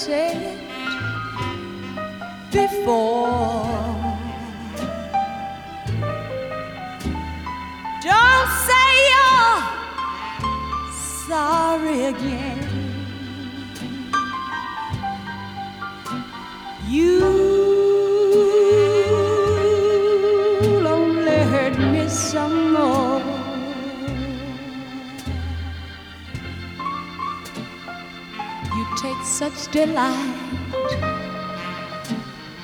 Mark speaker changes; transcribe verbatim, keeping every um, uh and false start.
Speaker 1: said before. Don't say you're sorry again. You'll only hurt me some more. You take such delight